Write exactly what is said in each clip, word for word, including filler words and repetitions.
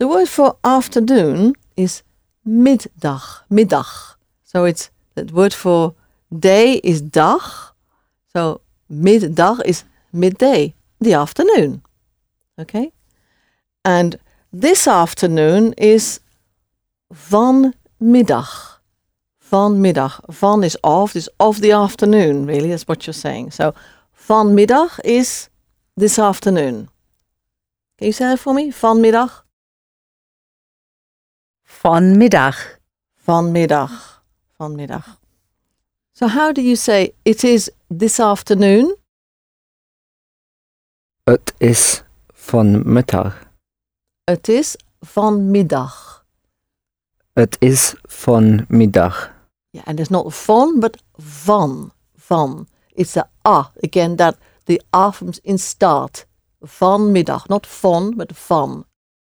The word for afternoon is middag, middag. So it's the word for day is dag. So middag is midday, the afternoon. Okay? And this afternoon is vanmiddag. Vanmiddag. Van is of, is of the afternoon, really. That's what you're saying. So vanmiddag is this afternoon. Can you say that for me? Vanmiddag? Vanmiddag. Vanmiddag. Vanmiddag. So how do you say it is this afternoon? Het is vanmiddag. Het is vanmiddag. Het is vanmiddag. Yeah, and it's not van, but van. Van. It's the a, again, that the a from in start. Vanmiddag. Not van, but van.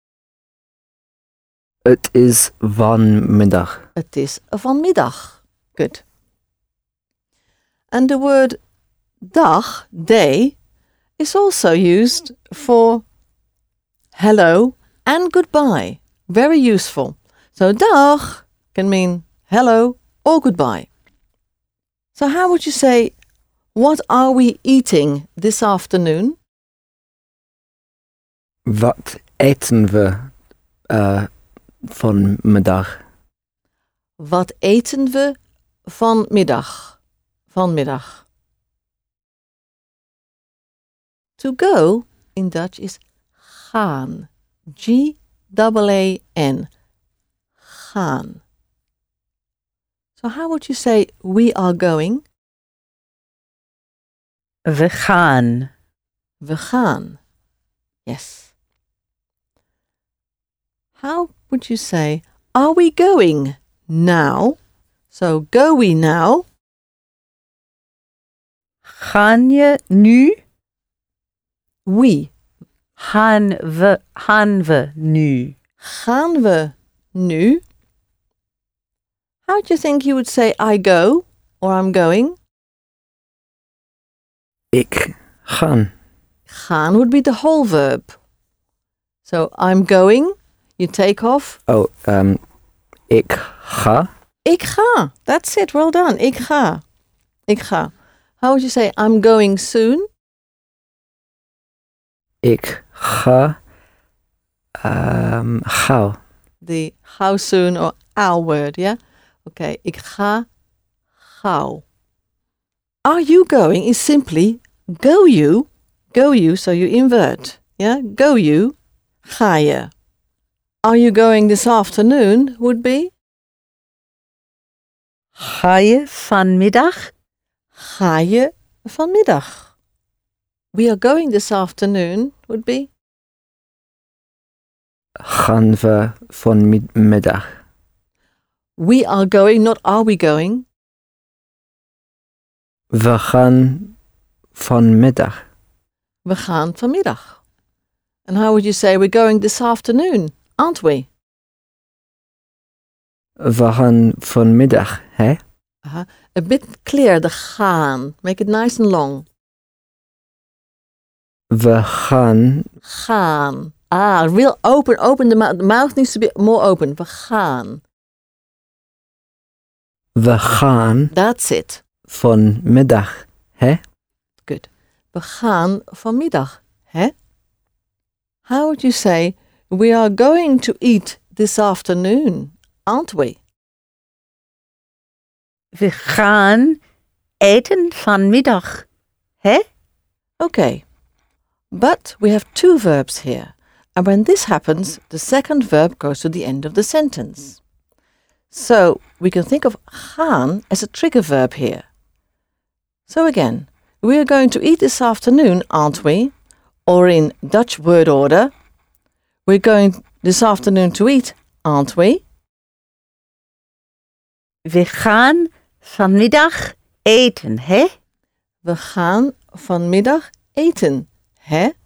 Het is vanmiddag. Het is vanmiddag. Good. And the word dag, day, is also used for hello and goodbye. Very useful. So dag can mean hello or goodbye. So how would you say, what are we eating this afternoon? Wat eten we uh, vanmiddag? Wat eten we vanmiddag? Vanmiddag. To go in Dutch is gaan. G A A N. Gaan. So how would you say we are going? We gaan. We gaan. Yes. How would you say, are we going now? So go we now. Gaan je nu? We. Gaan we, gaan we nu? Gaan we nu? How do you think you would say I go or I'm going? Ik gaan. Gaan would be the whole verb. So I'm going, you take off. Oh, um, ik ga. Ik ga. That's it. Well done. Ik ga. Ik ga. How would you say I'm going soon? Ik ga. Um, gauw. The how soon or our word, yeah? Okay. Ik ga gauw. Are you going is simply go you. Go you, so you invert. Yeah? Go you. Ga je. Are you going this afternoon would be? Ga je vanmiddag? Ga je vanmiddag. We are going this afternoon would be? Gaan we vanmiddag. We are going, not are we going. We gaan vanmiddag. We gaan vanmiddag. And how would you say we're going this afternoon, aren't we? We gaan vanmiddag, hè? Uh-huh. A bit clear, the gaan. Make it nice and long. We gaan. Gaan. Ah, real open, open. The, mou- the mouth needs to be more open. We gaan. We gaan. That's it. Vanmiddag, hè? Good. We gaan vanmiddag, hè? How would you say, we are going to eat this afternoon, aren't we? We gaan eten vanmiddag. Hè? Okay. But we have two verbs here. And when this happens, the second verb goes to the end of the sentence. So we can think of gaan as a trigger verb here. So again, we are going to eat this afternoon, aren't we? Or in Dutch word order, we're going this afternoon to eat, aren't we? We gaan vanmiddag eten, hè? We gaan vanmiddag eten, hè?